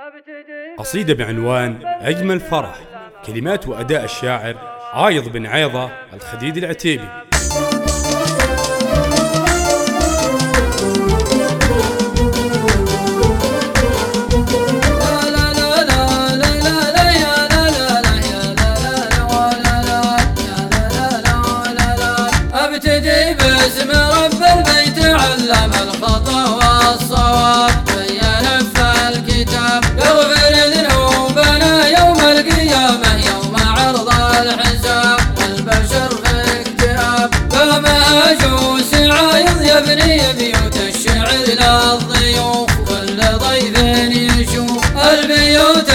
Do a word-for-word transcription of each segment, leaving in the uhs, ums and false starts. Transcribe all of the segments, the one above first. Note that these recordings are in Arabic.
قصيدة بعنوان أجمل فرح، كلمات وأداء الشاعر عايض بن عيضة الخديد العتيبي. ابتدي باسم رب البيت علم الخطأ والصواب، بين في الكتاب يغفر ذنوبنا يوم القيامة يوم عرض الحساب. البشر في اكتئاب فما اجوس عايض يبني بيوت الشعر للضيوف، كل ضيف يشوف البيوت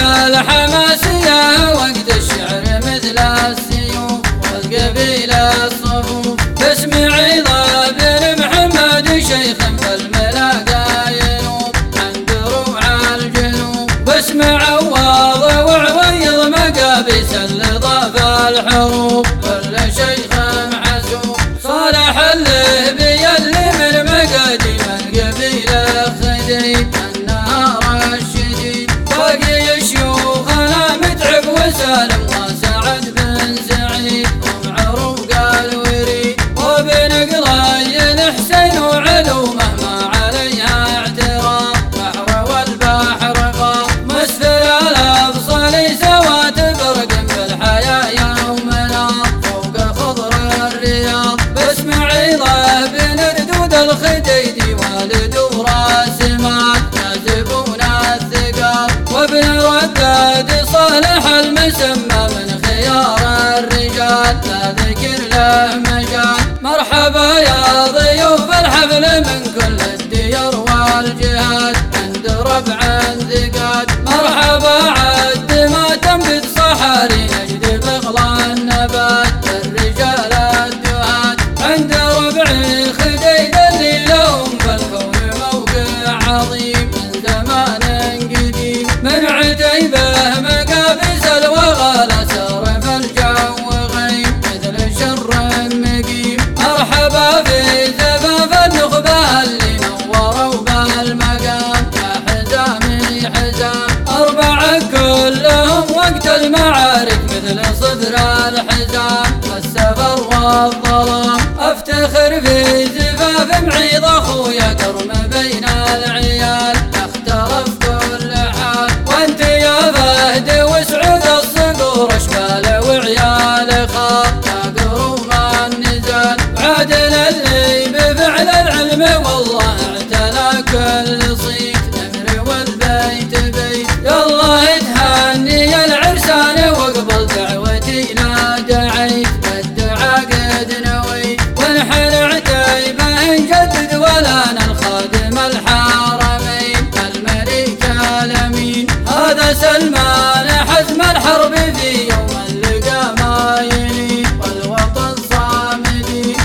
الحماسية وقت الشعر مثل السيوف والقبيلة الصفوف. باسم عيضة بن محمد شيخ فالملاقى ينوب عند روع الجنوب، باسم عواض وعويض مقابيس اللضاف الحروب، كل شيخ محسوب. صالح اللهبي اللي من مقاديم القبيلة خديد النهار الشديد، باقي شيوخنا متعب وسالم وسعد بن سعيد ومعروف قال وريد، وبن قراين حسين وعلومه ما عليها اعتراض. بحر والبحر غار مسفر الابصال سوات برق بالحياة يومنا فوق خضر الرياض. باسم عيضة بن ردود الخديدي والد وراس مال يجذبون الثقال، وابن رداد صالح المسمى من خيار الرجال لا ذكر له مجال. مرحبا يا ضيوف الحفل من كل الديار والجهات عند ربع ثقات، مرحبا عد ما تنبت صحاري نجد بغلى النبات الرجال الدهات عند ربع خديد اللي لهم في الكون موقع عظيم من زمان قديم. من عتيبه مقابس الوغى سرف الجو غيم مثل شر مقيم، مرحبا في زفاف النخبة اللي نوروا بالمقام يا حزامي حزام. أربعة كلهم وقت المعارك مثل صدر الحزام والسفر والظلام. أفتخر في زفاف معيض أخويا كرم بين العيال اختلف كل حال، وانت يا فهد وسعود الصقور اشبال وعيال خاط يا قروم النزال. عادل اللي بفعل العلم والله اعتلى كل صيت نمر والبيت بيت، يالله تهني العرسان واقبل دعوتي لا دعيت بالدعاء قد نويت. ونحن عتيبه نجدد ولنا الخادم الحرمين الملك الامين، هذا سلمان حزم الحرب في يوم اللقا ما يلين والوطن صامدين،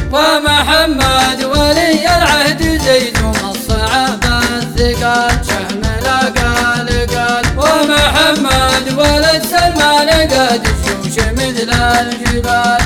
ومحمد ولي العهد زيد الصعب الثقال شهم لقال قال، ومحمد ولد سلمان قاد الجيوش مثل الجبال